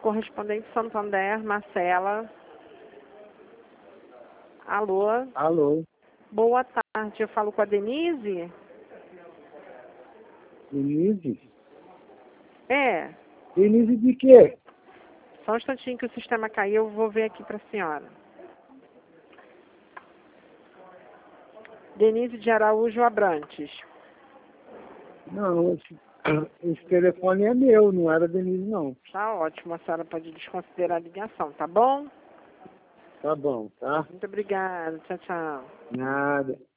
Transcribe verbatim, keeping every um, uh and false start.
correspondente Santander, Marcela. Alô? Alô? Boa tarde, eu falo com a Denise? Denise? É. Denise de quê? Só um instantinho que o sistema caiu, eu vou ver aqui para a senhora. Denise de Araújo Abrantes. Não, esse, esse telefone é meu, não era Denise, não. Tá ótimo, a senhora pode desconsiderar a ligação, tá bom? Tá bom, tá? Muito obrigada, tchau, tchau. Nada.